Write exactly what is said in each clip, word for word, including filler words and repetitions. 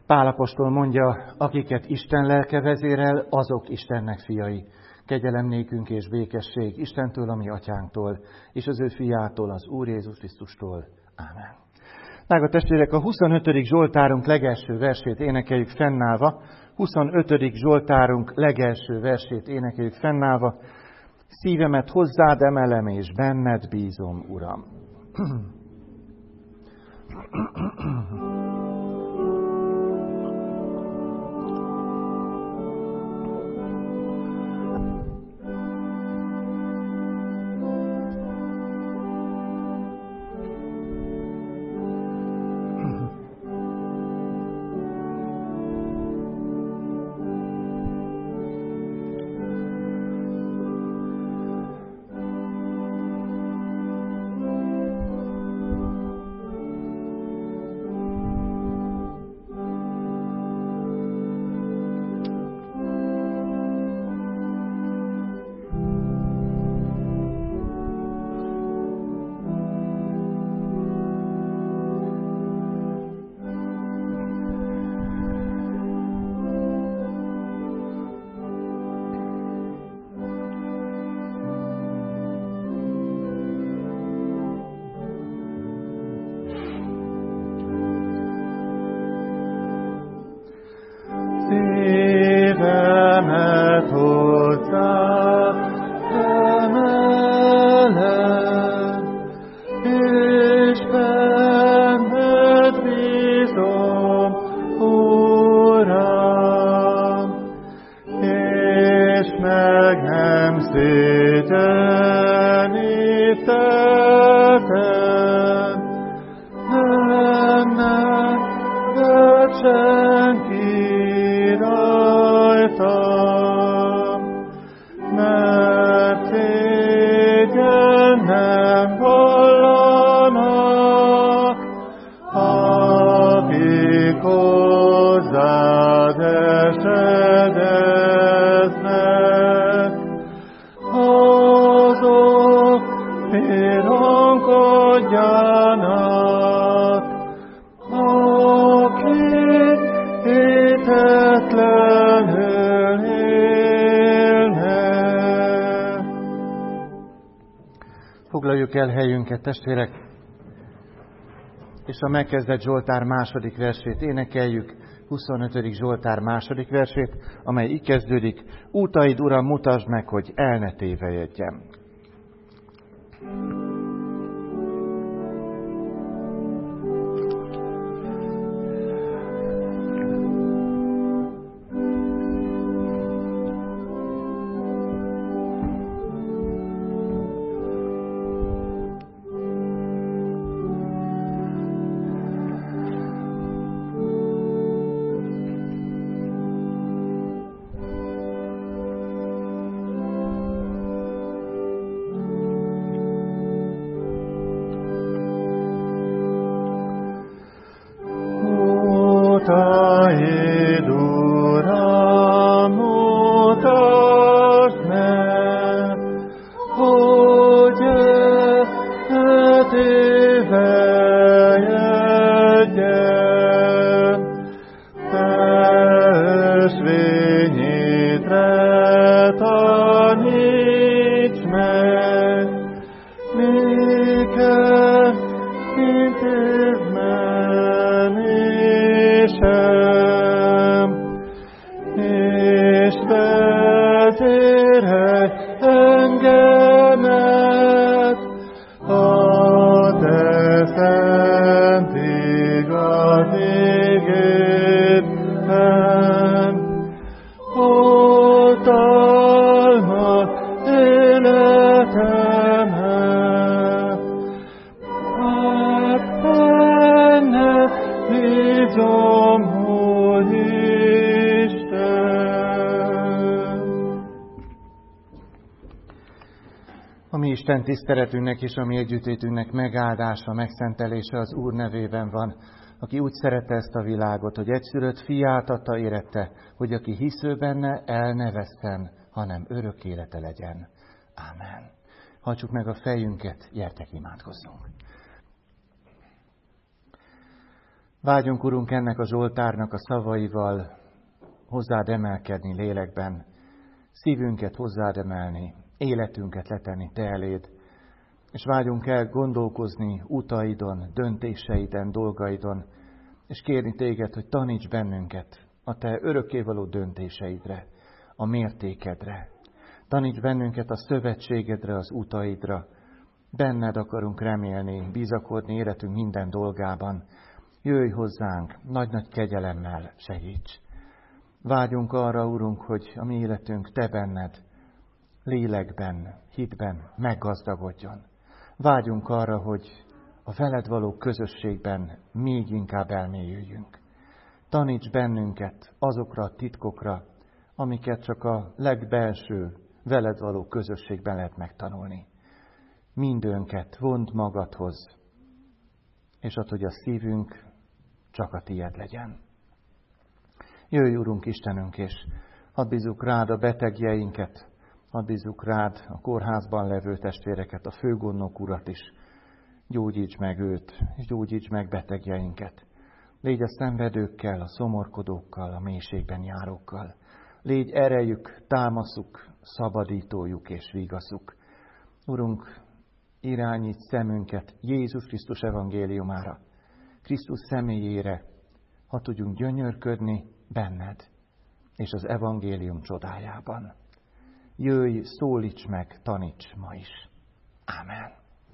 Pál apostol mondja, akiket Isten lelke vezérel, azok Istennek fiai. Kegyelem nékünk és békesség Istentől, a mi atyánktól, és az ő fiától, az Úr Jézus Krisztustól. Ámen. Drága testvérek, a huszonötödik Zsoltárunk legelső versét énekeljük fennállva. huszonötödik Zsoltárunk legelső versét énekeljük fennállva. Szívemet hozzád emelem, és benned bízom, Uram. Foglaljuk el helyünket, testvérek, és a megkezdett Zsoltár második versét énekeljük, huszonötödik Zsoltár második versét, amely így kezdődik: Útaid, Uram, mutasd meg, hogy el ne tévejedjem. Isten tiszteletünknek és a mi együttétünknek megáldása, megszentelése az Úr nevében van, aki úgy szerette ezt a világot, hogy egyszülött fiát adta érette, hogy aki hisző benne, el ne vesszen, hanem örök élete legyen. Ámen. Hajtsuk meg a fejünket, gyertek imádkozzunk. Vágyunk, Urunk, ennek a Zsoltárnak a szavaival hozzád emelkedni lélekben, szívünket hozzád emelni, életünket letenni te eléd, és vágyunk el gondolkozni utaidon, döntéseiden, dolgaidon, és kérni téged, hogy taníts bennünket a te örökkévaló döntéseidre, a mértékedre. Taníts bennünket a szövetségedre, az utaidra. Benned akarunk remélni, bizakodni életünk minden dolgában. Jöjj hozzánk, nagy-nagy kegyelemmel segíts. Vágyunk arra, Urunk, hogy a mi életünk te benned, lélekben, hitben meggazdagodjon. Vágyunk arra, hogy a veled való közösségben még inkább elmélyüljünk. Taníts bennünket azokra a titkokra, amiket csak a legbelső, veled való közösségben lehet megtanulni. Mindönket vond magadhoz, és add, hogy a szívünk csak a tiéd legyen. Jöjj, Urunk Istenünk, és hadd bízzuk rád a betegjeinket, hadd bízzuk rád a kórházban levő testvéreket, a főgondnok urat is. Gyógyíts meg őt, és gyógyíts meg betegjeinket. Légy a szenvedőkkel, a szomorkodókkal, a mélységben járókkal. Légy erejük, támaszuk, szabadítójuk és vigaszuk. Urunk, irányíts szemünket Jézus Krisztus evangéliumára, Krisztus személyére, ha tudjunk gyönyörködni benned és az evangélium csodájában. Jöjj, szólíts meg, taníts ma is. Ámen.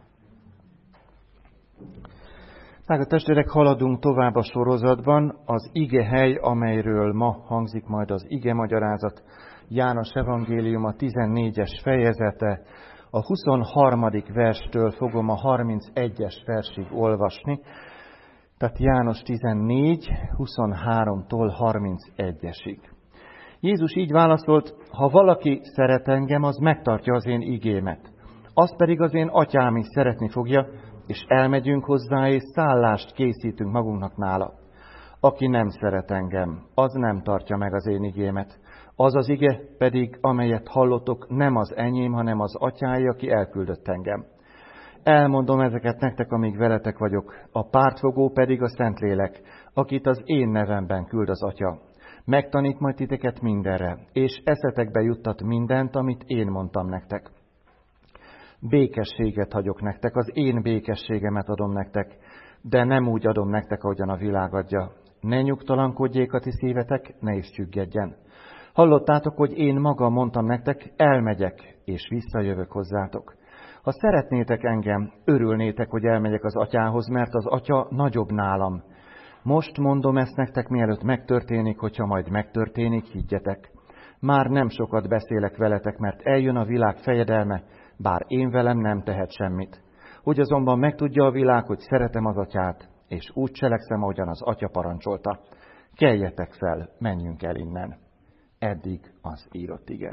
Drága testvérek, haladunk tovább a sorozatban. Az igehely, amelyről ma hangzik majd az ige magyarázat, János evangélium a tizennégyes fejezete, a huszonharmadik verstől fogom a harmincegyes versig olvasni, tehát János tizennégy, huszonháromtól harmincegyesig. Jézus így válaszolt: ha valaki szeret engem, az megtartja az én igémet. Azt pedig az én atyám is szeretni fogja, és elmegyünk hozzá, és szállást készítünk magunknak nála. Aki nem szeret engem, az nem tartja meg az én igémet. Az az ige pedig, amelyet hallottok, nem az enyém, hanem az atyáé, aki elküldött engem. Elmondom ezeket nektek, amíg veletek vagyok. A pártfogó pedig a Szentlélek, akit az én nevemben küld az Atya. Megtanít majd titeket mindenre, és eszetekbe juttat mindent, amit én mondtam nektek. Békességet hagyok nektek, az én békességemet adom nektek, de nem úgy adom nektek, ahogyan a világ adja. Ne nyugtalankodjék a ti szívetek, ne is csüggedjen. Hallottátok, hogy én magam mondtam nektek, elmegyek, és visszajövök hozzátok. Ha szeretnétek engem, örülnétek, hogy elmegyek az atyához, mert az atya nagyobb nálam. Most mondom ezt nektek, mielőtt megtörténik, hogyha majd megtörténik, higgyetek. Már nem sokat beszélek veletek, mert eljön a világ fejedelme, bár én velem nem tehet semmit. Hogy azonban megtudja a világ, hogy szeretem az atyát, és úgy cselekszem, ahogyan az atya parancsolta. Keljetek fel, menjünk el innen. Eddig az írott ige.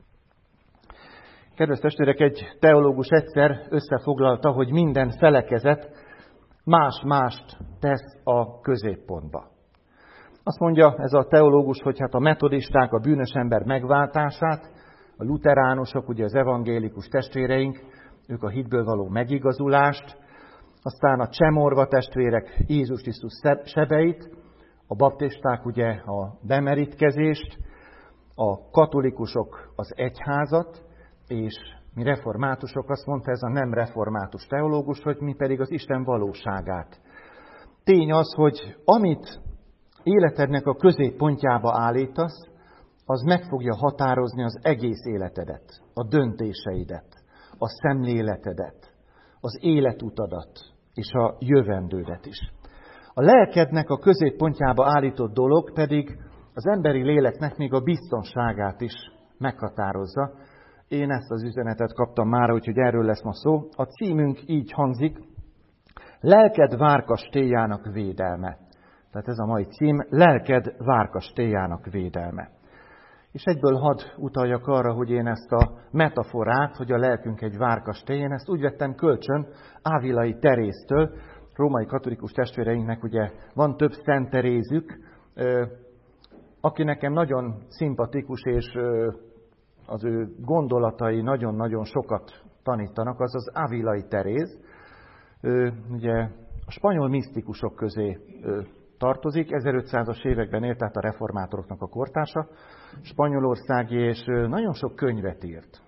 Kedves testvérek, egy teológus egyszer összefoglalta, hogy minden felekezet más-mást tesz a középpontba. Azt mondja ez a teológus, hogy hát a metodisták a bűnös ember megváltását, a luteránusok, ugye az evangélikus testvéreink, ők a hitből való megigazulást, aztán a csemorva testvérek Jézus Krisztus sebeit, a baptisták ugye a bemerítkezést, a katolikusok az egyházat, és mi reformátusok, azt mondta ez a nem református teológus, hogy mi pedig az Isten valóságát. Tény az, hogy amit életednek a középpontjába állítasz, az meg fogja határozni az egész életedet, a döntéseidet, a szemléletedet, az életutadat és a jövendődet is. A lelkednek a középpontjába állított dolog pedig az emberi léleknek még a biztonságát is meghatározza. Én ezt az üzenetet kaptam már, úgyhogy erről lesz ma szó. A címünk így hangzik: Lelked várkastélyának védelme. Tehát ez a mai cím, Lelked várkastélyának védelme. És egyből hadd utaljak arra, hogy én ezt a metaforát, hogy a lelkünk egy várkastély, én ezt úgy vettem kölcsön Ávilai Teréztől. Római katolikus testvéreinknek ugye van több Szent Terézük, aki nekem nagyon szimpatikus, és az ő gondolatai nagyon-nagyon sokat tanítanak, az az Ávilai Teréz. Ugye a spanyol misztikusok közé tartozik, ezerötszázas években élt, tehát a reformátoroknak a kortársa, spanyolországi, és nagyon sok könyvet írt,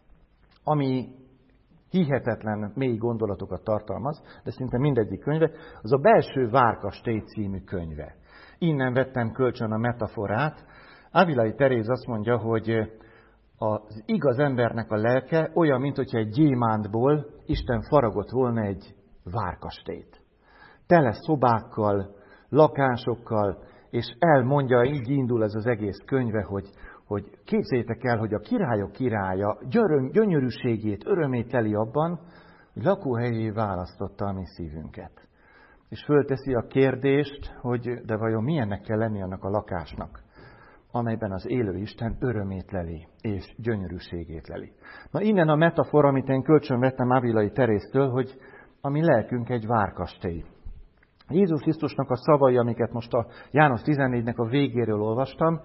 ami hihetetlen mély gondolatokat tartalmaz, de szinte mindegyik könyve, az a Belső Várkastély című könyve. Innen vettem kölcsön a metaforát. Avilai Teréz azt mondja, hogy az igaz embernek a lelke olyan, mint hogyha egy gyémántból Isten faragott volna egy várkastélyt. Tele szobákkal, lakásokkal, és elmondja, így indul ez az egész könyve, hogy, hogy képzeljétek el, hogy a királyok királya györöm, gyönyörűségét, örömét teli abban, hogy lakóhelyé választotta a mi szívünket. És fölteszi a kérdést, hogy de vajon milyennek kell lenni annak a lakásnak, amelyben az élő Isten örömét leli, és gyönyörűségét leli. Na innen a metafora, amit én kölcsön vettem Avilai Teréztől, hogy a mi lelkünk egy várkastély. Jézus Krisztusnak a szavai, amiket most a János tizennégynek a végéről olvastam,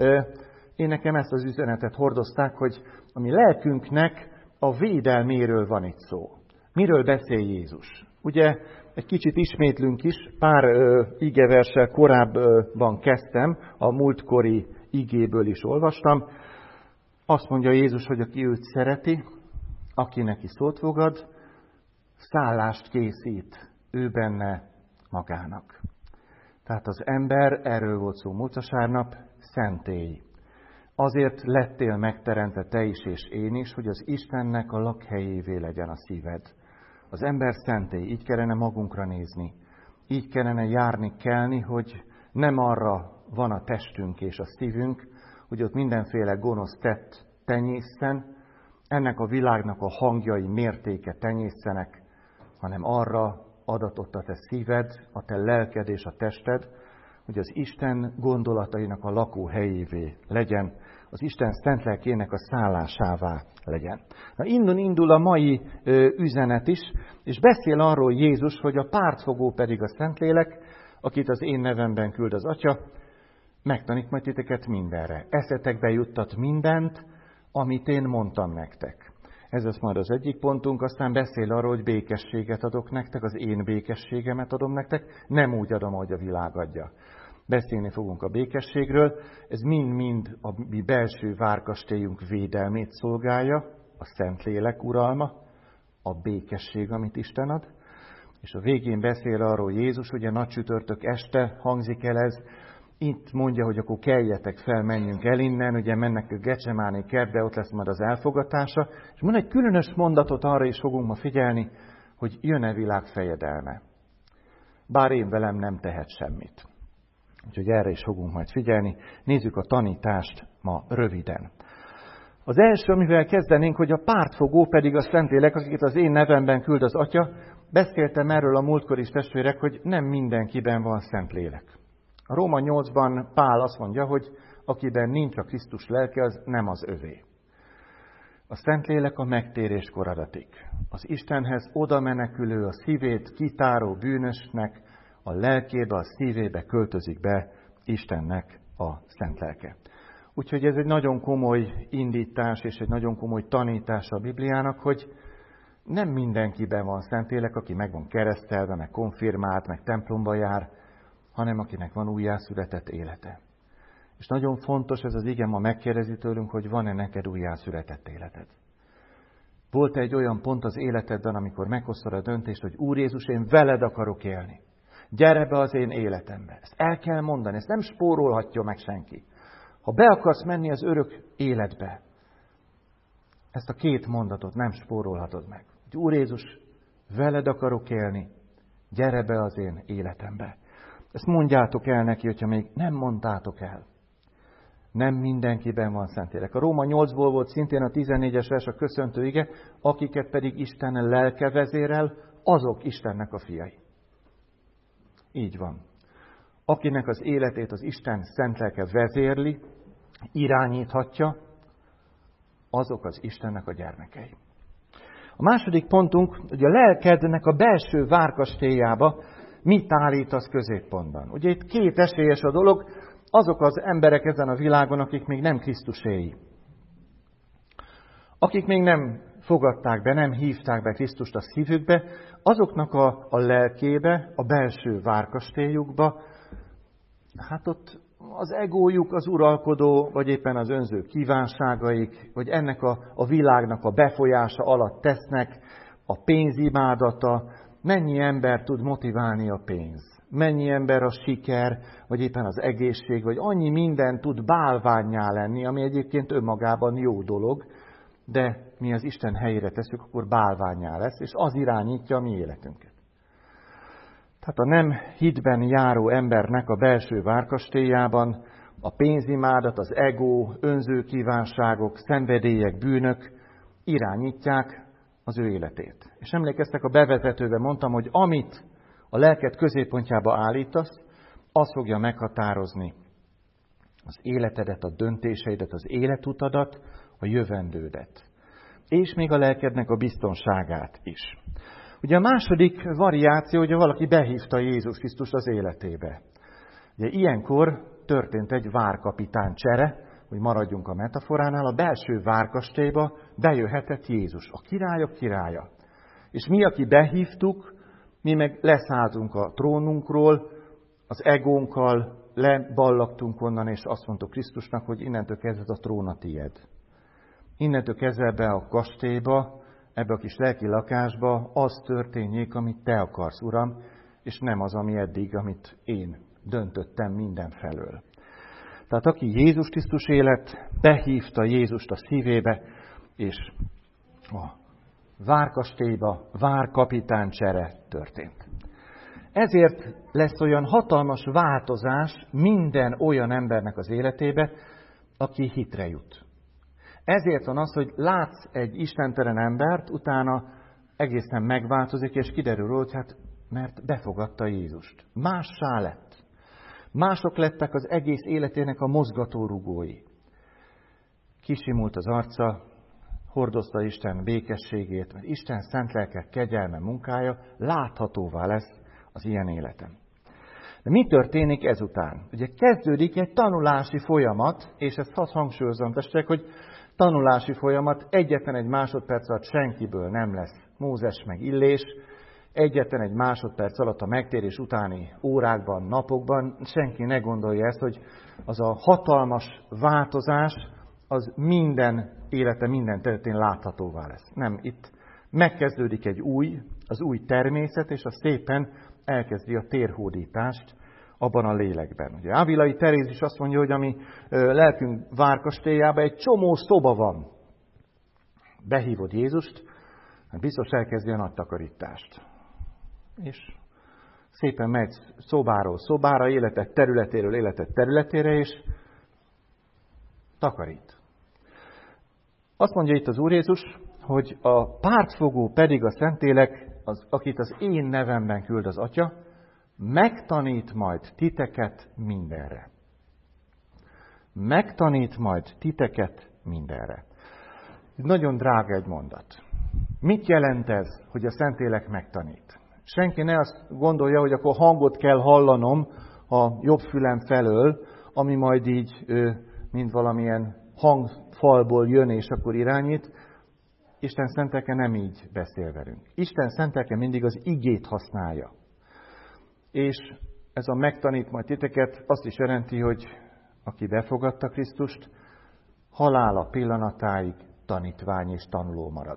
én nekem ezt az üzenetet hordozták, hogy a mi lelkünknek a védelméről van itt szó. Miről beszél Jézus? Ugye egy kicsit ismétlünk is, pár ö, igeverssel korábban kezdtem, a múltkori igéből is olvastam. Azt mondja Jézus, hogy aki őt szereti, aki neki szót fogad, szállást készít ő benne magának. Tehát az ember, erről volt szó múlt vasárnap, szentély. Azért lettél megteremtve te is és én is, hogy az Istennek a lakhelyévé legyen a szíved. Az ember szentély, így kellene magunkra nézni. Így kellene járni, kelni, hogy nem arra van a testünk és a szívünk, hogy ott mindenféle gonosz tett tenyészen, ennek a világnak a hangjai mértéke tenyészenek, hanem arra adatott a te szíved, a te lelked és a tested, hogy az Isten gondolatainak a lakóhelyévé legyen, az Isten szent lelkének a szállásává legyen. Na innen indul a mai ö, üzenet is, és beszél arról Jézus, hogy a pártfogó pedig a Szentlélek, akit az én nevemben küld az Atya, megtanít majd titeket mindenre. Eszetekbe juttat mindent, amit én mondtam nektek. Ez lesz majd az egyik pontunk, aztán beszél arról, hogy békességet adok nektek, az én békességemet adom nektek, nem úgy adom, ahogy a világ adja. Beszélni fogunk a békességről, ez mind-mind a mi belső várkastélyunk védelmét szolgálja, a Szentlélek uralma, a békesség, amit Isten ad, és a végén beszél arról Jézus, ugye nagy csütörtök este hangzik el ez, itt mondja, hogy akkor keljetek fel, menjünk el innen, ugye mennek a Gecsemáné kertbe, ott lesz majd az elfogatása, és mond egy különös mondatot, arra is fogunk ma figyelni, hogy jön-e világ fejedelme. Bár én velem nem tehet semmit. Úgyhogy erre is fogunk majd figyelni. Nézzük a tanítást ma röviden. Az első, amivel kezdenénk, hogy a pártfogó pedig a Szentlélek, akiket az én nevemben küld az Atya. Beszéltem erről a múltkor is, testvérek, hogy nem mindenkiben van Szentlélek. A Róma nyolcban Pál azt mondja, hogy akiben nincs a Krisztus lelke, az nem az övé. A Szentlélek a megtéréskor adatik. Az Istenhez oda menekülő, a szívét kitáró bűnösnek a lelkébe, a szívébe költözik be Istennek a szent lelke. Úgyhogy ez egy nagyon komoly indítás és egy nagyon komoly tanítás a Bibliának, hogy nem mindenkiben van Szentlélek, aki meg van keresztelve, meg konfirmált, meg templomba jár, hanem akinek van újjászületett élete. És nagyon fontos ez az ige, ma megkérdezi tőlünk, hogy van-e neked újjászületett életed. Volt egy olyan pont az életedben, amikor meghoztad a döntést, hogy Úr Jézus, én veled akarok élni. Gyere be az én életembe. Ezt el kell mondani, ezt nem spórolhatja meg senki. Ha be akarsz menni az örök életbe, ezt a két mondatot nem spórolhatod meg. Hogy Úr Jézus, veled akarok élni, gyere be az én életembe. Ezt mondjátok el neki, hogyha még nem mondtátok el. Nem mindenkiben van Szentlélek. A Róma nyolcból volt szintén a tizennégyes vers a köszöntő ige, akiket pedig Isten lelke vezérel, azok Istennek a fiai. Így van. Akinek az életét az Isten szent lelke vezérli, irányíthatja, azok az Istennek a gyermekei. A második pontunk, hogy a lelkednek a belső várkastélyába mit állítasz középpontban. Ugye itt két esélyes a dolog, azok az emberek ezen a világon, akik még nem Krisztuséi. Akik még nem fogadták be, nem hívták be Krisztust a szívükbe, azoknak a, a lelkébe, a belső várkastélyukba hát ott az egójuk, az uralkodó, vagy éppen az önző kívánságaik, vagy ennek a, a világnak a befolyása alatt tesznek, a pénzimádata. Mennyi ember tud motiválni a pénz? Mennyi ember a siker, vagy éppen az egészség, vagy annyi minden tud bálvánnyá lenni, ami egyébként önmagában jó dolog, de mi az Isten helyére tesszük, akkor bálvánnyá lesz, és az irányítja a mi életünket. Tehát a nem hitben járó embernek a belső várkastélyában a pénzimádat, az ego, önző kívánságok, szenvedélyek, bűnök irányítják az ő életét. És emlékeztek, a bevezetőben mondtam, hogy amit a lelked középpontjába állítasz, az fogja meghatározni az életedet, a döntéseidet, az életutadat, a jövendődet. És még a lelkednek a biztonságát is. Ugye a második variáció, hogy valaki behívta Jézus Krisztust az életébe. Ugye ilyenkor történt egy várkapitány csere, hogy maradjunk a metaforánál, a belső várkastélyba bejöhetett Jézus, a királyok királya. És mi, aki behívtuk, mi meg leszálltunk a trónunkról, az egónkkal leballagtunk onnan, és azt mondtuk Krisztusnak, hogy innentől kezdve a trón a tied. Innentől kezdve ebbe a kastélyba, ebbe a kis lelki lakásba az történjék, amit te akarsz, Uram, és nem az, ami eddig, amit én döntöttem mindenfelől. Tehát aki Jézus Krisztus élet, behívta Jézust a szívébe, és a várkastélyba, várkapitánycsere történt. Ezért lesz olyan hatalmas változás minden olyan embernek az életébe, aki hitre jut. Ezért van az, hogy látsz egy istentelen embert, utána egészen megváltozik, és kiderül róla, hogy hát mert befogadta Jézust. Mássá lett. Mások lettek az egész életének a mozgatórugói. Kisimult az arca, hordozta Isten békességét, mert Isten szent lelke, kegyelme, munkája láthatóvá lesz az ilyen életem. De mi történik ezután? Ugye kezdődik egy tanulási folyamat, és ezt hadd hangsúlyozom, testvérek, hogy tanulási folyamat, egyetlen egy másodperc alatt senkiből nem lesz Mózes meg Illés, egyetlen egy másodperc alatt a megtérés utáni órákban, napokban senki ne gondolja ezt, hogy az a hatalmas változás, az minden élete, minden területén láthatóvá lesz. Nem, itt megkezdődik egy új, az új természet, és az szépen elkezdi a térhódítást abban a lélekben. Ugye Ávilai Teréz is azt mondja, hogy a mi lelkünk várkastélyában egy csomó szoba van. Behívod Jézust, biztos elkezdi a nagy takarítást. És szépen megy szobáról szobára, életet területéről életet területére, és takarít. Azt mondja itt az Úr Jézus, hogy a pártfogó pedig a Szentlélek, az, akit az én nevemben küld az Atya, megtanít majd titeket mindenre. Megtanít majd titeket mindenre. Nagyon drága egy mondat. Mit jelent ez, hogy a Szentlélek megtanít? Senki ne azt gondolja, hogy akkor hangot kell hallanom a jobb fülem felől, ami majd így, mint valamilyen hangfalból jön és akkor irányít. Isten szentelke nem így beszél velünk. Isten szentelke mindig az igét használja. És ez a megtanít majd titeket azt is jelenti, hogy aki befogadta Krisztust, halála pillanatáig tanítvány és tanuló marad.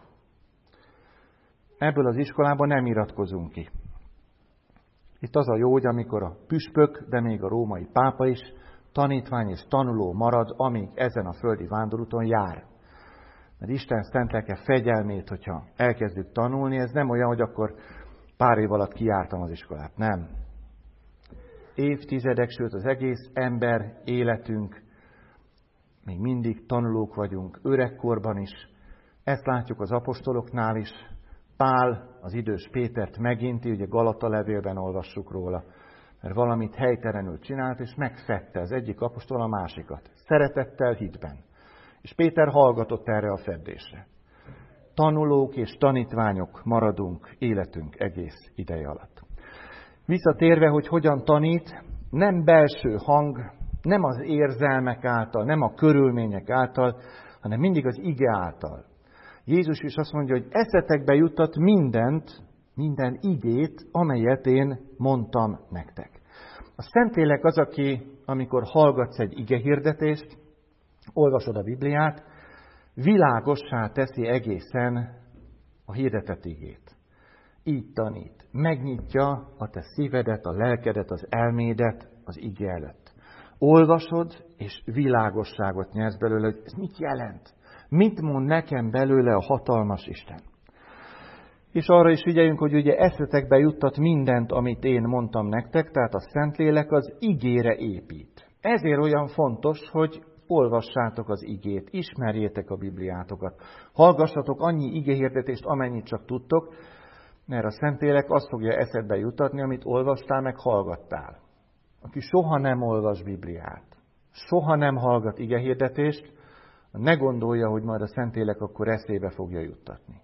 Ebből az iskolában nem iratkozunk ki. Itt az a jó, hogy amikor a püspök, de még a római pápa is tanítvány és tanuló marad, amíg ezen a földi vándorúton jár. Mert Isten szent lelke fegyelmét, hogyha elkezdjük tanulni, ez nem olyan, hogy akkor pár év alatt kijártam az iskolát. Nem. Évtizedek, sőt az egész ember életünk, még mindig tanulók vagyunk, öregkorban is. Ezt látjuk az apostoloknál is. Pál az idős Pétert meginti, ugye Galata levélben olvassuk róla, mert valamit helytelenül csinált, és megszedte az egyik apostol a másikat. Szeretettel, hitben. És Péter hallgatott erre a feddésre. Tanulók és tanítványok maradunk életünk egész ideje alatt. Visszatérve, hogy hogyan tanít, nem belső hang, nem az érzelmek által, nem a körülmények által, hanem mindig az ige által. Jézus is azt mondja, hogy eszetekbe juttat mindent, minden igét, amelyet én mondtam nektek. A Szentlélek az, aki, amikor hallgatsz egy igehirdetést, olvasod a Bibliát, világossá teszi egészen a hirdetett igét. Így tanít. Megnyitja a te szívedet, a lelkedet, az elmédet az ige előtt. Olvasod, és világosságot nyersz belőle, hogy ez mit jelent? Mit mond nekem belőle a hatalmas Isten? És arra is figyeljünk, hogy ugye eszetekbe juttat mindent, amit én mondtam nektek, tehát a Szentlélek az igére épít. Ezért olyan fontos, hogy olvassátok az igét, ismerjétek a Bibliátokat, hallgassatok annyi igehirdetést, amennyit csak tudtok, mert a Szentlélek azt fogja eszedbe juttatni, amit olvastál, meg hallgattál. Aki soha nem olvas Bibliát, soha nem hallgat igehirdetést, ne gondolja, hogy majd a Szentlélek akkor eszébe fogja juttatni.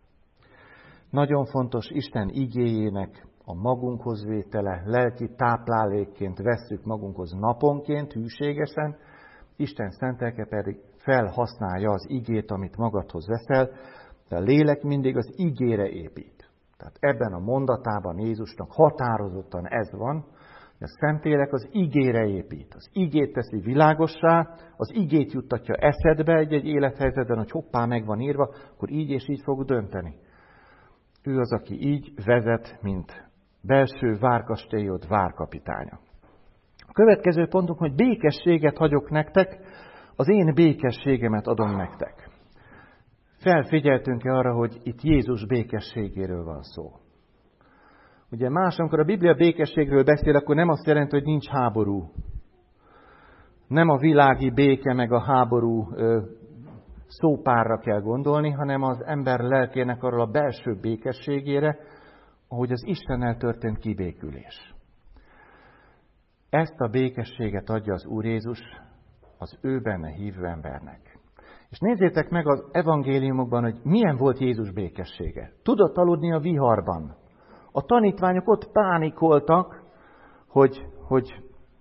Nagyon fontos Isten igéjének a magunkhoz vétele, lelki táplálékként vesszük magunkhoz naponként, hűségesen, Isten szent lelke pedig felhasználja az igét, amit magadhoz veszel, de a lélek mindig az igére épít. Tehát ebben a mondatában Jézusnak határozottan ez van, hogy a Szentlélek az igére épít. Az igét teszi világossá, az igét juttatja eszedbe egy-egy élethelyzetben, hogy hoppá, meg van írva, akkor így és így fog dönteni. Ő az, aki így vezet, mint belső várkastélyod várkapitánya. A következő pontunk, hogy békességet hagyok nektek, az én békességemet adom nektek. Felfigyeltünk-e arra, hogy itt Jézus békességéről van szó? Ugye más, amikor a Biblia békességről beszél, akkor nem azt jelenti, hogy nincs háború. Nem a világi béke meg a háború ö, szópárra kell gondolni, hanem az ember lelkének arról a belső békességére, ahogy az Istennel történt kibékülés. Ezt a békességet adja az Úr Jézus az ő benne hívő embernek. És nézzétek meg az evangéliumokban, hogy milyen volt Jézus békessége. Tudott aludni a viharban. A tanítványok ott pánikoltak, hogy, hogy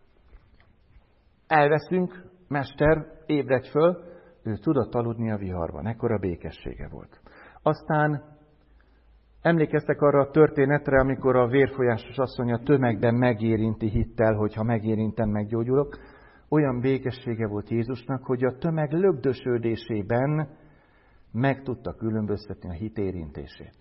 elveszünk, mester, ébredj föl, ő tudott aludni a viharban. Ekkora békessége volt. Aztán emlékeztek arra a történetre, amikor a vérfolyásos asszony a tömegben megérinti hittel, hogy ha megérintem, meggyógyulok. Olyan békessége volt Jézusnak, hogy a tömeg lögdösödésében meg tudta különböztetni a hit érintését.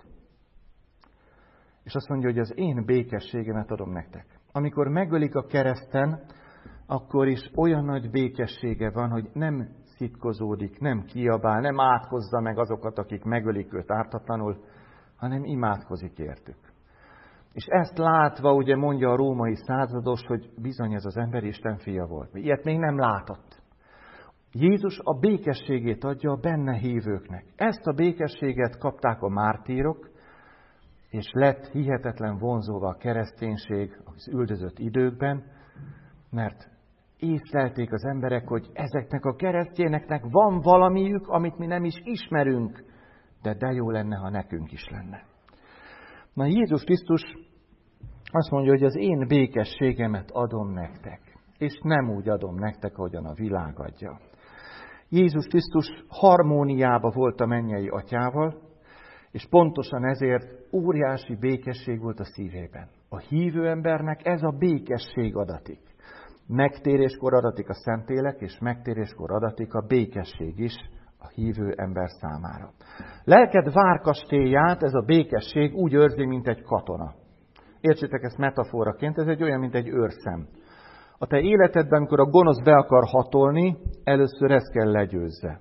És azt mondja, hogy az én békességemet adom nektek. Amikor megölik a kereszten, akkor is olyan nagy békessége van, hogy nem szitkozódik, nem kiabál, nem átkozza meg azokat, akik megölik őt ártatlanul, hanem imádkozik értük. És ezt látva, ugye mondja a római százados, hogy bizony ez az ember Isten fia volt. Ilyet még nem látott. Jézus a békességét adja a benne hívőknek. Ezt a békességet kapták a mártírok, és lett hihetetlen vonzóva a kereszténység az üldözött időkben, mert észlelték az emberek, hogy ezeknek a keresztényeknek van valamiük, amit mi nem is ismerünk, de de jó lenne, ha nekünk is lenne. Na, Jézus Krisztus azt mondja, hogy az én békességemet adom nektek, és nem úgy adom nektek, ahogyan a világ adja. Jézus Krisztus harmóniába volt a mennyei atyával, és pontosan ezért óriási békesség volt a szívében. A hívő embernek ez a békesség adatik. Megtéréskor adatik a Szentlélek, és megtéréskor adatik a békesség is a hívő ember számára. Lelked várkastélyát ez a békesség úgy őrzi, mint egy katona. Értsétek ezt metaforaként, ez egy olyan, mint egy őrszem. A te életedben, amikor a gonosz be akar hatolni, először ezt kell legyőzze.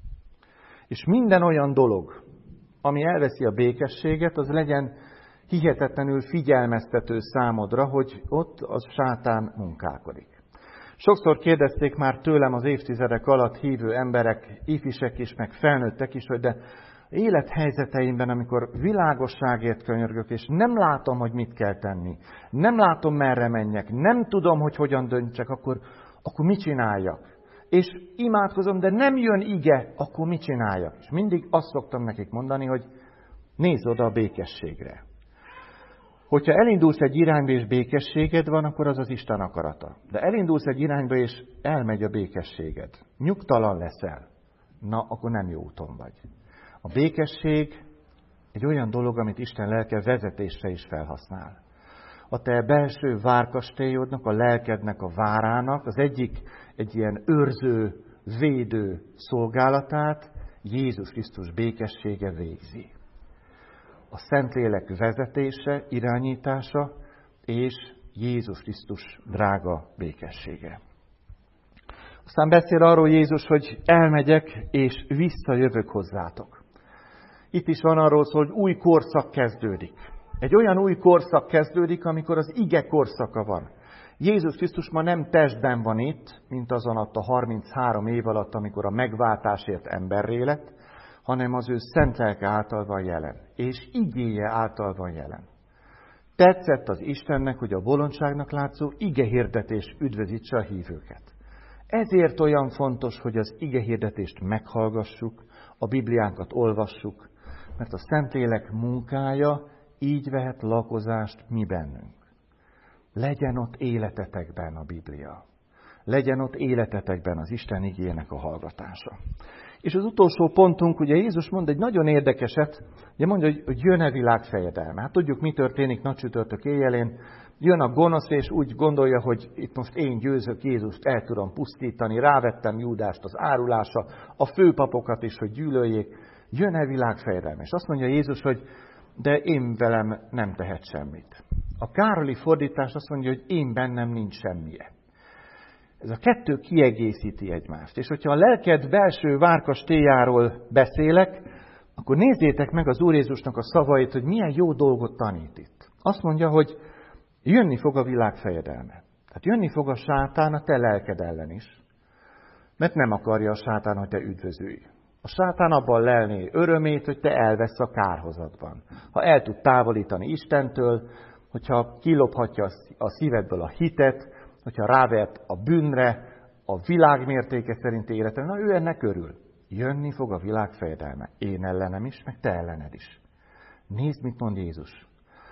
És minden olyan dolog, ami elveszi a békességet, az legyen hihetetlenül figyelmeztető számodra, hogy ott az sátán munkálkodik. Sokszor kérdezték már tőlem az évtizedek alatt hívő emberek, ifisek is, meg felnőttek is, hogy de élethelyzeteimben, amikor világosságért könyörgök, és nem látom, hogy mit kell tenni, nem látom, merre menjek, nem tudom, hogy hogyan döntsek, akkor, akkor mit csináljak? És imádkozom, de nem jön ige, akkor mit csináljak? És mindig azt szoktam nekik mondani, hogy nézz oda a békességre. Hogyha elindulsz egy irányba, és békességed van, akkor az az Isten akarata. De elindulsz egy irányba, és elmegy a békességed. Nyugtalan leszel. Na, akkor nem jó úton vagy. A békesség egy olyan dolog, amit Isten lelke vezetésre is felhasznál. a te belső várkastélyodnak, a lelkednek a várának az egyik egy ilyen őrző, védő szolgálatát Jézus Krisztus békessége végzi. A Szentlélek vezetése, irányítása és Jézus Krisztus drága békessége. Aztán beszél arról Jézus, hogy elmegyek és visszajövök hozzátok. Itt is van arról szó, hogy új korszak kezdődik. Egy olyan új korszak kezdődik, amikor az ige korszaka van. Jézus Krisztus ma nem testben van itt, mint azon alatt a harminchárom év alatt, amikor a megváltásért emberré lett, hanem az ő szent lelke által van jelen, és igéje által van jelen. Tetszett az Istennek, hogy a bolondságnak látszó igehirdetés üdvözítse a hívőket. Ezért olyan fontos, hogy az igehirdetést meghallgassuk, a Bibliánkat olvassuk, mert a Szentlélek munkája így vehet lakozást mi bennünk. Legyen ott életetekben a Biblia. Legyen ott életetekben az Isten igének a hallgatása. És az utolsó pontunk, ugye Jézus mond egy nagyon érdekeset, ugye mondja, hogy jön-e világ fejedelme. Hát tudjuk, mi történik nagycsütörtök éjjelén. Jön a gonosz, és úgy gondolja, hogy itt most én győzök Jézust, el tudom pusztítani, rávettem Júdást az árulása, a főpapokat is, hogy gyűlöljék. Jön-e világ fejedelme? És azt mondja Jézus, hogy de én velem nem tehet semmit. A Károli fordítás azt mondja, hogy én bennem nincs semmije. Ez a kettő kiegészíti egymást. És hogyha a lelked belső várkastélyáról beszélek, akkor nézzétek meg az Úr Jézusnak a szavait, hogy milyen jó dolgot tanít itt. Azt mondja, hogy jönni fog a világ fejedelme. Tehát jönni fog a sátán a te lelked ellen is. Mert nem akarja a sátán, hogy te üdvözülj. A sátán abban lelné örömét, hogy te elvesz a kárhozatban. Ha el tud távolítani Istentől, hogyha kilophatja a szívedből a hitet, hogyha rávert a bűnre, a világ mértéke szerinti életre, na ő ennek örül. Jönni fog a világ fejedelme. Én ellenem is, meg te ellened is. Nézd, mit mond Jézus.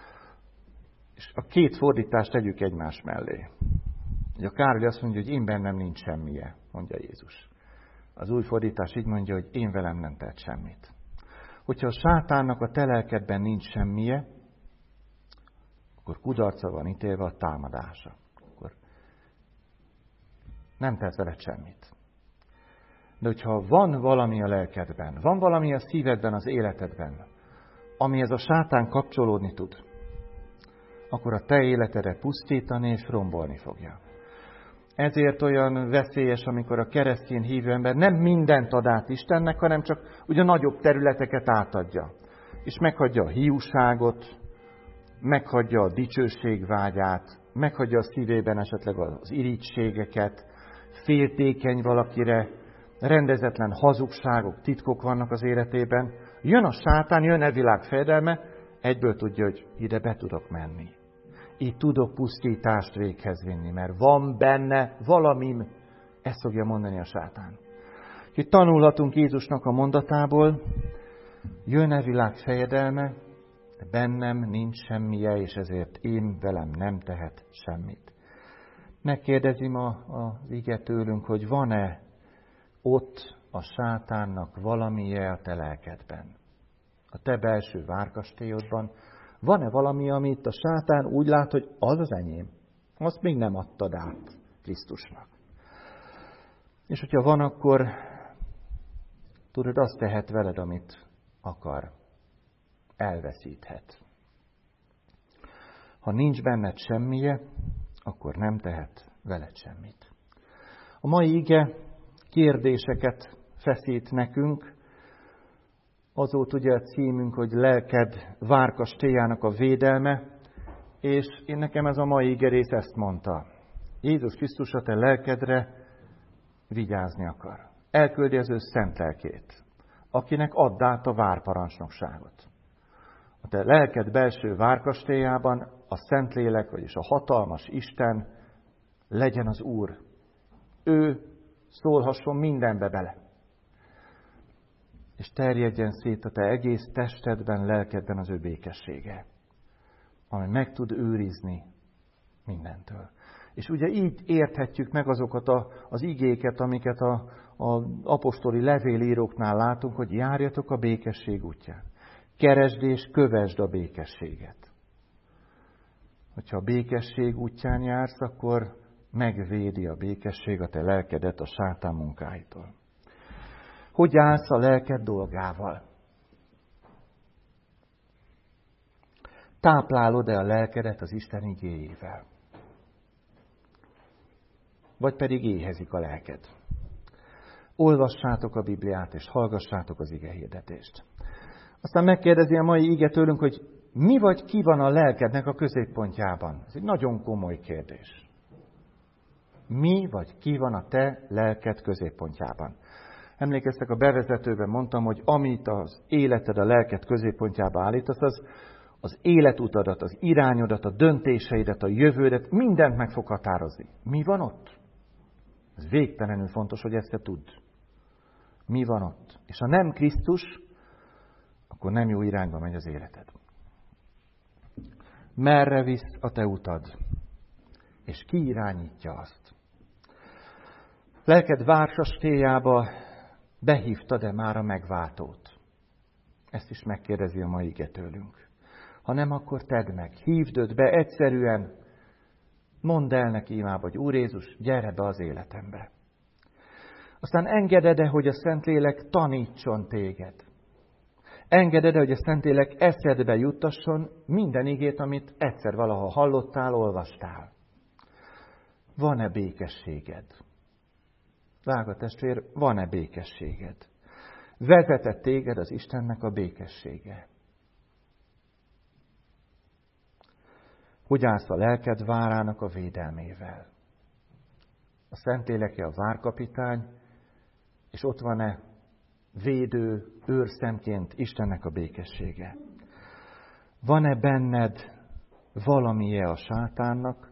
És a két fordítást tegyük egymás mellé. A Károly azt mondja, hogy én bennem nincs semmije, mondja Jézus. Az új fordítás így mondja, hogy én velem nem tett semmit. Hogyha a sátánnak a te lelkedben nincs semmije, akkor kudarca van ítélve a támadása. Akkor nem tett veled semmit. De hogyha van valami a lelkedben, van valami a szívedben, az életedben, amihez a sátán kapcsolódni tud, akkor a te életedet pusztítani és rombolni fogja. Ezért olyan veszélyes, amikor a keresztény hívő ember nem mindent ad át Istennek, hanem csak ugye nagyobb területeket átadja. És meghagyja a hiúságot, meghagyja a dicsőségvágyát, meghagyja a szívében esetleg az irítségeket, féltékeny valakire, rendezetlen hazugságok, titkok vannak az életében. Jön a sátán, jön a világ fejedelme, egyből tudja, hogy ide be tudok menni. Így tudok pusztítást véghez vinni, mert van benne valamim. Ezt fogja mondani a sátán. Itt tanulhatunk Jézusnak a mondatából, jön a világ fejedelme, de bennem nincs semmije, és ezért én velem nem tehet semmit. Megkérdezi ma az ige tőlünk, hogy van-e ott a sátánnak valamije a te lelkedben, a te belső várkastélyodban. Van-e valami, amit a sátán úgy lát, hogy az az enyém? Azt még nem adtad át Krisztusnak. És hogyha van, akkor tudod, azt tehet veled, amit akar. Elveszíthet. Ha nincs benned semmije, akkor nem tehet veled semmit. A mai ige kérdéseket feszít nekünk. Az volt ugye a címünk, hogy lelked várkastélyának a védelme, és én nekem ez a mai igerész ezt mondta. Jézus Krisztus a te lelkedre vigyázni akar. Elküldi az ő szent lelkét, akinek add át a várparancsnokságot. A te lelked belső várkastélyában a Szentlélek, vagyis a hatalmas Isten legyen az Úr. Ő szólhasson mindenbe bele. És terjedjen szét a te egész testedben, lelkedben az ő békessége, ami meg tud őrizni mindentől. És ugye így érthetjük meg azokat a, az igéket, amiket az apostoli levélíróknál látunk, hogy járjatok a békesség útján. Keresd és kövesd a békességet. Hogyha a békesség útján jársz, akkor megvédi a békesség a te lelkedet a sátán munkáitól. Hogy állsz a lelked dolgával? Táplálod-e a lelkedet az Isten igéjével? Vagy pedig éhezik a lelked? Olvassátok a Bibliát, és hallgassátok az igehirdetést. Aztán megkérdezi a mai ige tőlünk, hogy mi vagy ki van a lelkednek a középpontjában? Ez egy nagyon komoly kérdés. Mi vagy ki van a te lelked középpontjában? Emlékeztek, a bevezetőben mondtam, hogy amit az életed, a lelked középpontjába állítasz, az az életutadat, az irányodat, a döntéseidet, a jövődet, mindent meg fog határozni. Mi van ott? Ez végtelenül fontos, hogy ezt te tudd. Mi van ott? És ha nem Krisztus, akkor nem jó irányba megy az életed. Merre visz a te utad? És ki irányítja azt? Lelked vársastélyába behívtad-e már a megváltót? Ezt is megkérdezi a mai ige tőlünk. Ha nem, akkor tedd meg. Hívd őt be egyszerűen, mondd el neki imába, hogy Úr Jézus, gyere be az életembe. Aztán engeded-e, hogy a Szentlélek tanítson téged? Engeded-e, hogy a Szentlélek eszedbe juttasson minden igét, amit egyszer valaha hallottál, olvastál? Van-e békességed? Drága testvér, van-e békességed? Vezetett téged az Istennek a békessége? Hogy állsz a lelked várának a védelmével? A Szentlélek-e a várkapitány, és ott van-e védő, őrszemként Istennek a békessége? Van-e benned valamije a sátánnak,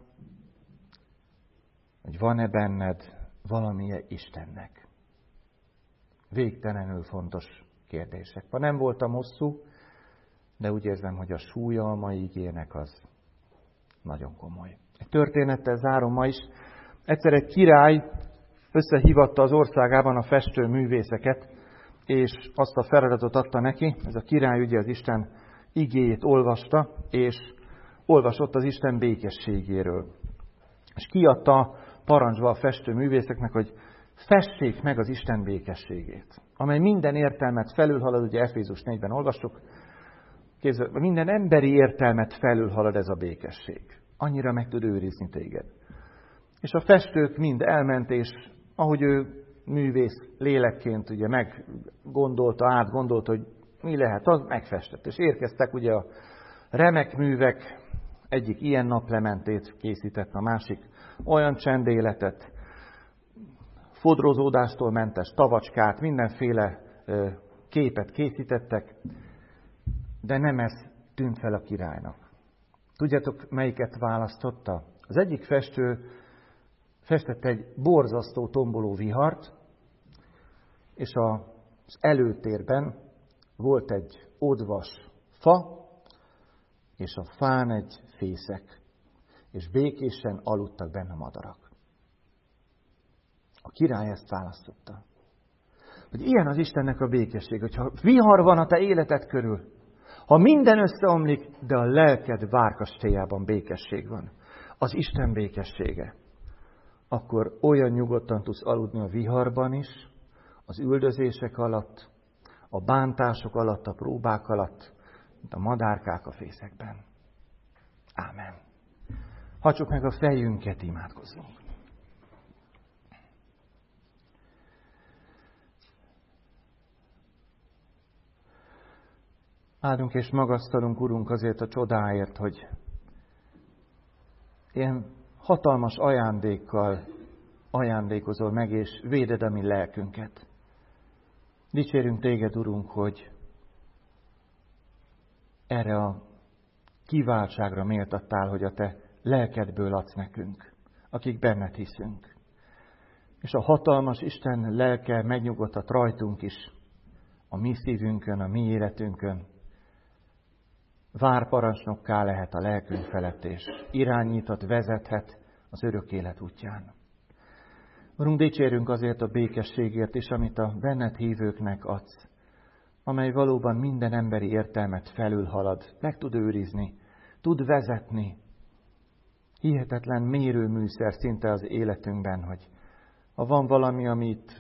vagy van-e benned valamije Istennek? Végtelenül fontos kérdések. Ma nem voltam hosszú, de úgy érzem, hogy a súlya a mai igének az nagyon komoly. Egy történettel zárom ma is. Egyszer egy király összehívatta az országában a festő művészeket, és azt a feladatot adta neki. Ez a király ugye az Isten igéjét olvasta, és olvasott az Isten békességéről. És kiadta parancsba a festő művészeknek, hogy fessék meg az Isten békességét, amely minden értelmet felülhalad, ugye Efézus négyben olvassuk, képzeld, minden emberi értelmet felülhalad ez a békesség. Annyira meg tud őrizni téged. És a festők mind elment, és ahogy ő művész lélekként ugye meggondolta, átgondolta, hogy mi lehet az, megfestett. És érkeztek ugye a remek művek, egyik ilyen naplementét készített, a másik olyan csendéletet, fodrozódástól mentes tavacskát, mindenféle képet készítettek, de nem ez tűnt fel a királynak. Tudjátok, melyiket választotta? Az egyik festő festett egy borzasztó tomboló vihart, és az előtérben volt egy odvas fa, és a fán egy fészek, és békésen aludtak benne madarak. A király ezt választotta. Hogy ilyen az Istennek a békesség, hogyha vihar van a te életed körül, ha minden összeomlik, de a lelked várkastélyában békesség van, az Isten békessége, akkor olyan nyugodtan tudsz aludni a viharban is, az üldözések alatt, a bántások alatt, a próbák alatt, mint a madárkák a fészekben. Ámen. Hajtsuk meg a fejünket, imádkozzunk. Áldunk és magasztalunk, Urunk, azért a csodáért, hogy ilyen hatalmas ajándékkal ajándékozol meg, és véded a mi lelkünket. Dicsérünk téged, Urunk, hogy erre a kiváltságra méltattál, hogy a te lelkedből adsz nekünk, akik benned hiszünk. És a hatalmas Isten lelke megnyugodtat rajtunk is, a mi szívünkön, a mi életünkön. Várparancsnokká lehet a lelkünk felett, és irányítat, vezethet az örök élet útján. Urunk, dicsérünk azért a békességért is, amit a benned hívőknek adsz, amely valóban minden emberi értelmet felülhalad, meg tud őrizni, tud vezetni, Hihetetlen mérőműszer szinte az életünkben, hogy ha van valami, amit,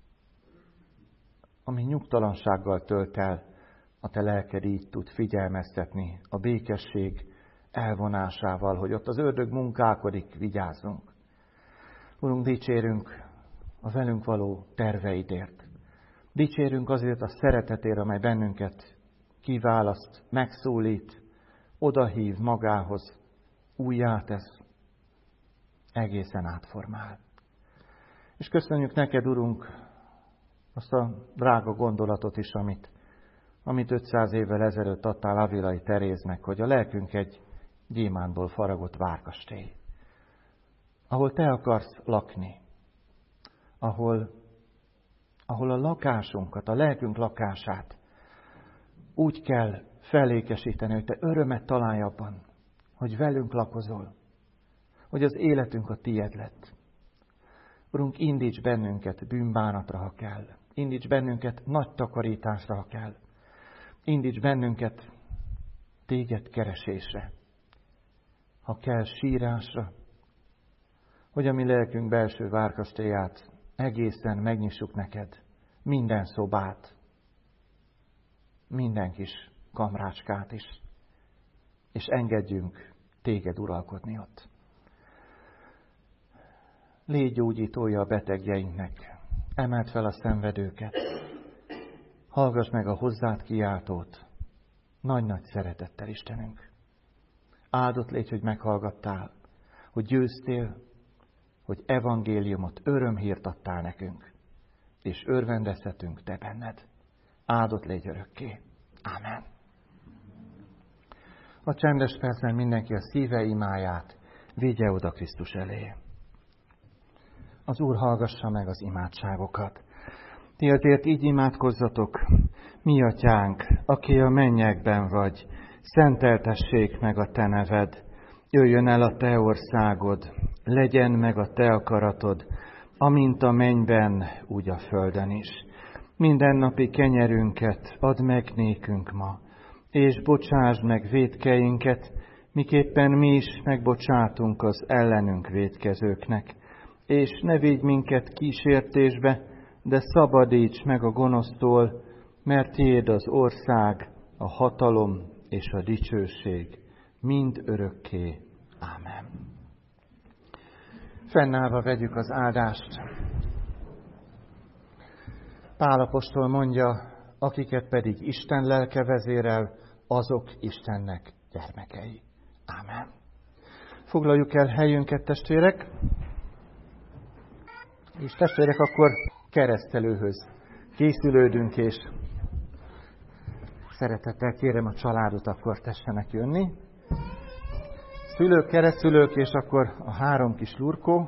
ami nyugtalansággal tölt el, a te lelked így tud figyelmeztetni a békesség elvonásával, hogy ott az ördög munkálkodik, vigyázzunk. Urunk, dicsérünk a velünk való terveidért. Dicsérünk azért a szeretetért, amely bennünket kiválaszt, megszólít, odahív magához, újjá tesz, egészen átformál. És köszönjük neked, Urunk, azt a drága gondolatot is, amit, amit ötszáz évvel ezelőtt adtál Avilai Teréznek, hogy a lelkünk egy gyémántból faragott várkastély, ahol te akarsz lakni, ahol, ahol a lakásunkat, a lelkünk lakását úgy kell felékesíteni, hogy te örömet találj abban, hogy velünk lakozol, hogy az életünk a tied lett. Urunk, indíts bennünket bűnbánatra, ha kell. Indíts bennünket nagy takarításra, ha kell. Indíts bennünket téged keresésre, ha kell sírásra, hogy a mi lelkünk belső várkastélyát egészen megnyissuk neked, minden szobát, minden kis kamrácskát is, és engedjünk téged uralkodni ott. Légy gyógyítója a betegjeinknek, emeld fel a szenvedőket, hallgass meg a hozzád kiáltót, nagy-nagy szeretettel, Istenünk. Áldott légy, hogy meghallgattál, hogy győztél, hogy evangéliumot, örömhírt adtál nekünk, és örvendezhetünk te benned. Áldott légy örökké. Ámen. A csendes percben mindenki a szíve imáját vigye oda Krisztus elé. Az Úr hallgassa meg az imádságokat. Ti azért így imádkozzatok: mi atyánk, aki a mennyekben vagy, szenteltessék meg a te neved, jöjjön el a te országod, legyen meg a te akaratod, amint a mennyben, úgy a földön is. Mindennapi kenyerünket add meg nékünk ma, és bocsásd meg vétkeinket, miképpen mi is megbocsátunk az ellenünk vétkezőknek. És ne vigy minket kísértésbe, de szabadíts meg a gonosztól, mert tiéd az ország, a hatalom és a dicsőség, mind örökké. Ámen. Fennállva vegyük az áldást. Pál apostol mondja, akiket pedig Isten lelke vezérel, azok Istennek gyermekei. Ámen. Foglaljuk el helyünket, testvérek. És testvérek, akkor keresztelőhöz készülődünk, és szeretettel kérem a családot, akkor tessenek jönni. Szülők, keresztülők, és akkor a három kis lurkó.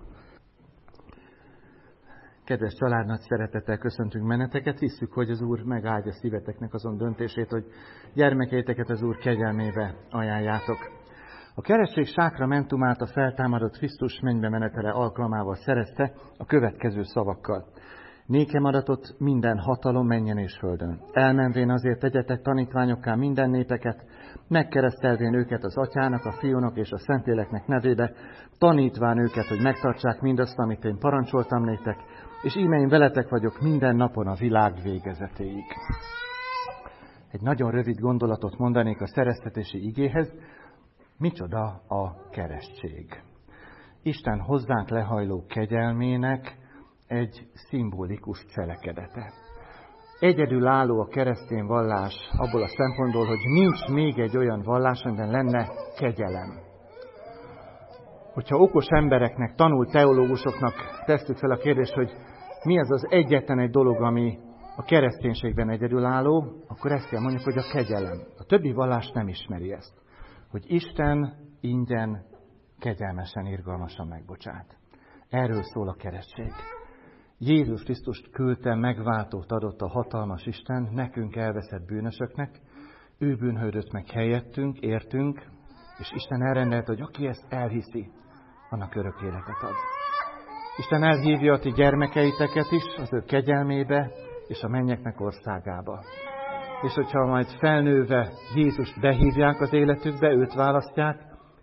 Kedves család, nagy szeretettel köszöntünk benneteket. Hisszük, hogy az Úr megáldja szíveteknek azon döntését, hogy gyermekeiteket az Úr kegyelmébe ajánljátok. A keresztség sákramentumát a feltámadott Krisztus mennybe menetele alkalmával szerezte a következő szavakkal. Nékem adatot minden hatalom mennyen és földön. Elmenvén azért tegyetek tanítványokká minden népeket, megkeresztelvén őket az Atyának, a Fiúnak és a Szentléleknek nevébe, tanítván őket, hogy megtartsák mindazt, amit én parancsoltam néktek, és íme én veletek vagyok minden napon a világ végezetéig. Egy nagyon rövid gondolatot mondanék a szereztetési igéhez. Micsoda a keresztség? Isten hozzánk lehajló kegyelmének egy szimbolikus cselekedete. Egyedülálló a keresztény vallás abból a szempontból, hogy nincs még egy olyan vallás, amiben lenne kegyelem. Hogyha okos embereknek, tanult teológusoknak tesszük fel a kérdést, hogy mi az az egyetlen egy dolog, ami a kereszténységben egyedülálló, akkor ezt kell mondjuk, hogy a kegyelem. A többi vallás nem ismeri ezt. Hogy Isten ingyen, kegyelmesen, irgalmasan megbocsát. Erről szól a keresztség. Jézus Krisztust küldte, megváltót adott a hatalmas Isten nekünk elveszett bűnösöknek, ő bűnhődött meg helyettünk, értünk, és Isten elrendelt, hogy aki ezt elhiszi, annak örök életet ad. Isten elhívja a ti gyermekeiteket is az ő kegyelmébe és a mennyeknek országába. És hogyha majd felnőve Jézust behívják az életükbe, őt választják,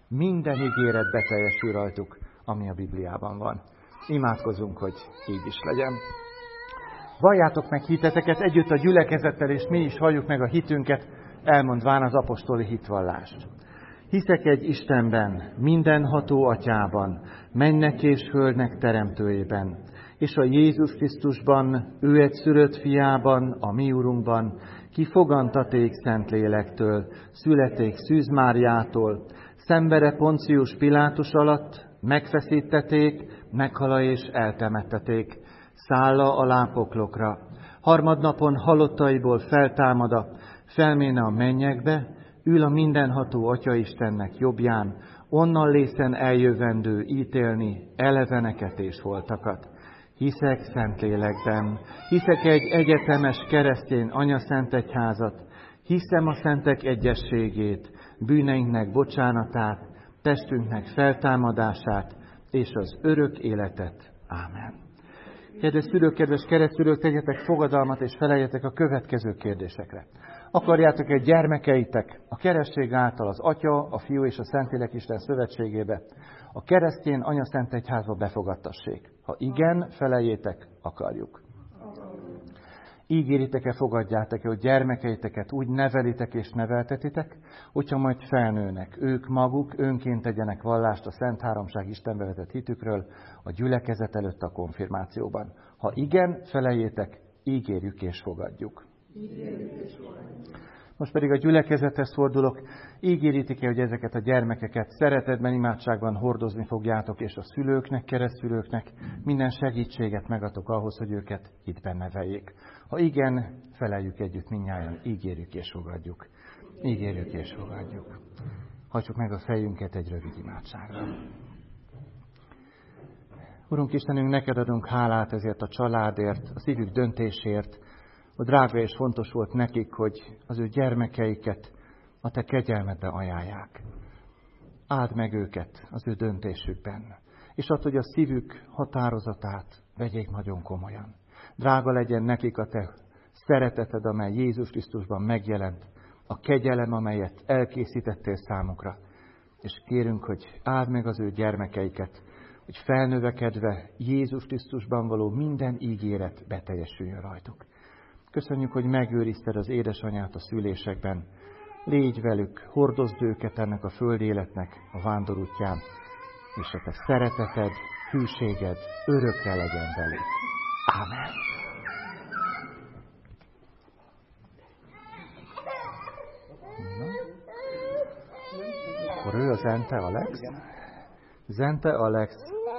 minden ígéret beteljesül rajtuk, ami a Bibliában van. Imádkozunk, hogy így is legyen. Valljátok meg hiteteket együtt a gyülekezettel, és mi is halljuk meg a hitünket, elmondván az apostoli hitvallást. Hiszek egy Istenben, mindenható Atyában, mennek és földnek teremtőjében, és a Jézus Krisztusban, ő egy szülött fiában, a mi Urunkban, ki fogantaték Szentlélektől, születték Szűz Máriától, szembere Poncius Pilátus alatt, megfeszítették, meghala és eltemetteték, szálla a lápoklokra. Harmadnapon halottaiból feltámada, felméne a mennyekbe, ül a mindenható Atya Istennek jobbján, onnan lészen eljövendő ítélni eleveneket és holtakat. Hiszek Szentlélekben, hiszek egy egyetemes keresztény anyaszentegyházat, hiszem a szentek egyességét, bűneinknek bocsánatát, testünknek feltámadását és az örök életet. Ámen. Kedves szülők, kedves keresztülők, tegyetek fogadalmat és feleljetek a következő kérdésekre. Akarjátok egy gyermekeitek a keresztség által az Atya, a Fiú és a Szentlélek Isten szövetségébe, a keresztény anyaszentegyházba befogadtassék? Ha igen, feleljétek, akarjuk. Ígéritek-e, fogadjátok-e, hogy gyermekeiteket úgy nevelitek és neveltetitek, hogyha majd felnőnek, ők maguk önként tegyenek vallást a Szent Háromság Istenbe vetett hitükről a gyülekezet előtt a konfirmációban? Ha igen, feleljétek, ígérjük és fogadjuk. Most pedig a gyülekezethez fordulok. Ígéritek-e, hogy ezeket a gyermekeket szeretetben, imádságban hordozni fogjátok, és a szülőknek, keresztszülőknek minden segítséget megadtok ahhoz, hogy őket hitben neveljék? Ha igen, feleljük együtt mindnyájan, ígérjük és fogadjuk. Ígérjük és fogadjuk. Hajtsuk meg a fejünket egy rövid imádságra. Urunk Istenünk, neked adunk hálát ezért a családért, a szívük döntésért, hogy drága és fontos volt nekik, hogy az ő gyermekeiket a te kegyelmedbe ajánlják. Áld meg őket az ő döntésükben, és add, hogy a szívük határozatát vegyék nagyon komolyan. Drága legyen nekik a te szereteted, amely Jézus Krisztusban megjelent, a kegyelem, amelyet elkészítettél számukra. És kérünk, hogy áld meg az ő gyermekeiket, hogy felnövekedve Jézus Krisztusban való minden ígéret beteljesüljön rajtuk. Köszönjük, hogy megőrizted az édesanyát a szülésekben. Légy velük, hordozd őket ennek a földi életnek a vándorútján, és a te szereteted, hűséged örökre legyen velük. Ámen. Na. Akkor ő a Zente Alex. Zente Alex.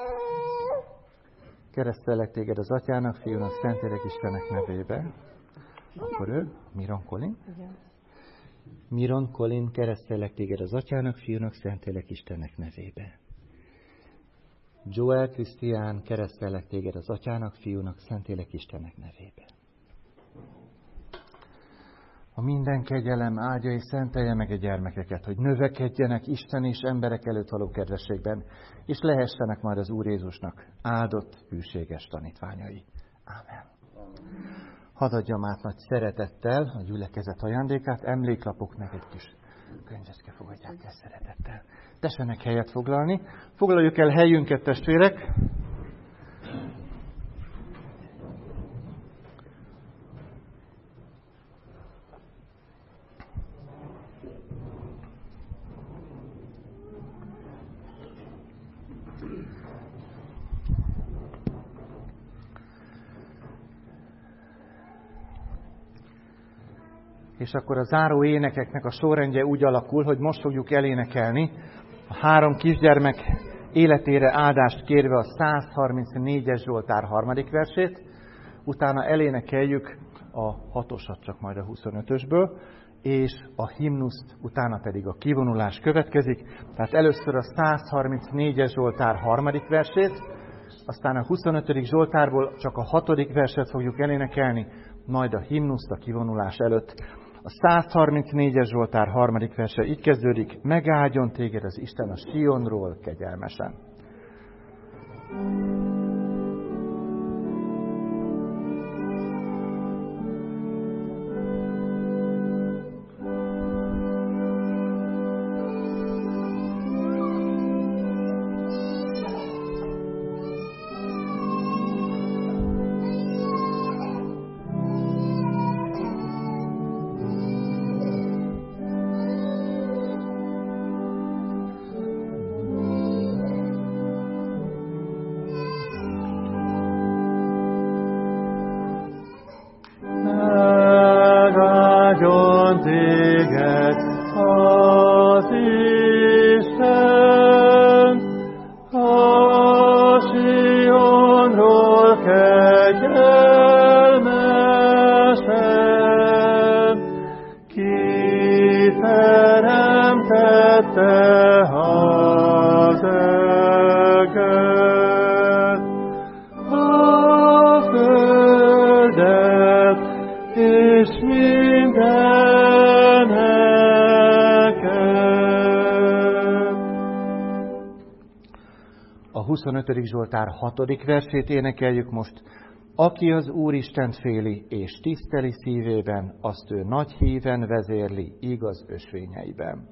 Keresztellek téged az Atyának, Fiúnak, Szentlélek Istennek nevébe. Akkor ő, Miron Colin. Igen. Miron Colin, keresztellek téged az Atyának, Fiúnak, Szentlélek Istennek nevébe. Joel Krisztián, keresztellek téged az Atyának, Fiúnak, Szentlélek Istennek nevébe. A minden kegyelem áldja és szentelje meg a gyermekeket, hogy növekedjenek Isten és emberek előtt való kedvességben, és lehessenek majd az Úr Jézusnak áldott, hűséges tanítványai. Ámen. Hadd adjam át nagy szeretettel a gyülekezet ajándékát, emléklapok meg egy kis könyvecske fogadják el szeretettel. Tessenek helyet foglalni. Foglaljuk el helyünket, testvérek. És akkor a záró énekeknek a sorrendje úgy alakul, hogy most fogjuk elénekelni a három kisgyermek életére áldást kérve a száz harmincnégyes Zsoltár harmadik versét, utána elénekeljük a hatosat csak majd a huszonötösből, és a himnuszt, utána pedig a kivonulás következik. Tehát először a száz harmincnégyes Zsoltár harmadik versét, aztán a huszonötödik Zsoltárból csak a hatodik verset fogjuk elénekelni, majd a himnuszt a kivonulás előtt. A száz harmincnégyes Zsoltár harmadik verse így kezdődik: megáldjon téged az Isten a Sionról kegyelmesen. huszonötödik Zsoltár hatodik versét énekeljük most. Aki az Úristent féli és tiszteli szívében, azt ő nagy híven vezérli igaz ösvényeiben.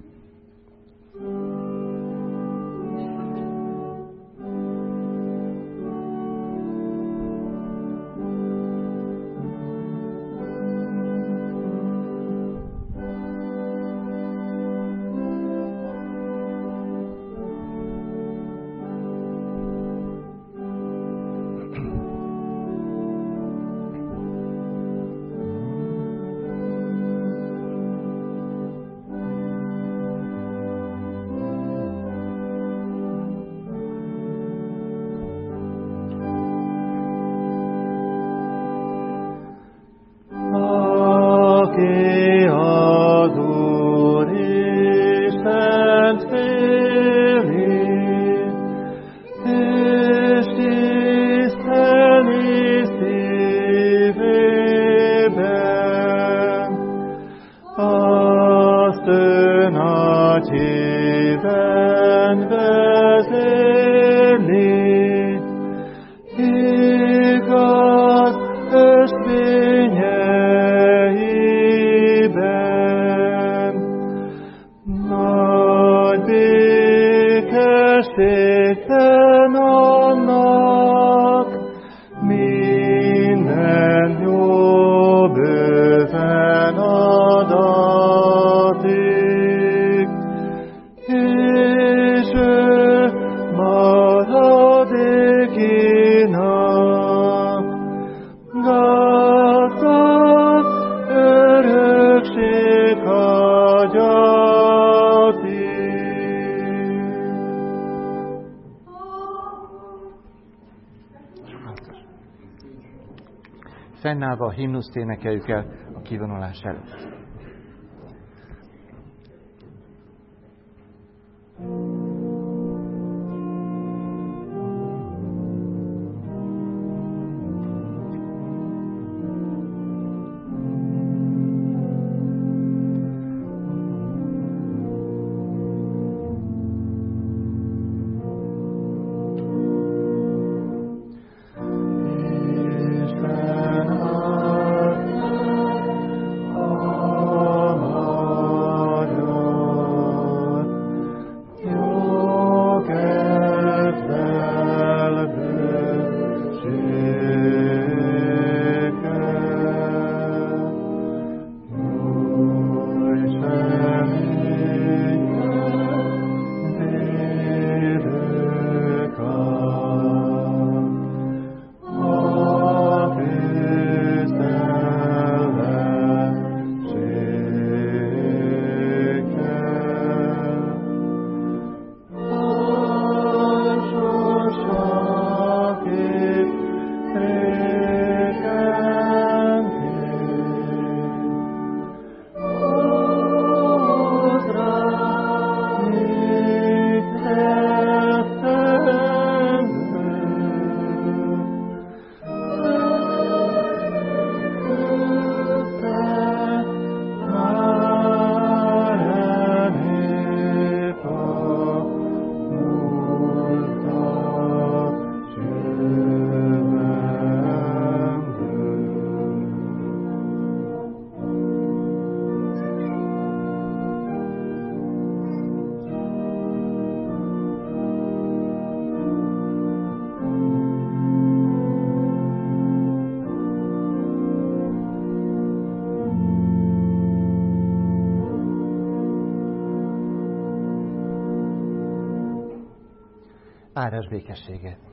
Fennállva a himnuszt énekeljük el a kivonulás előtt. Áldás békességet!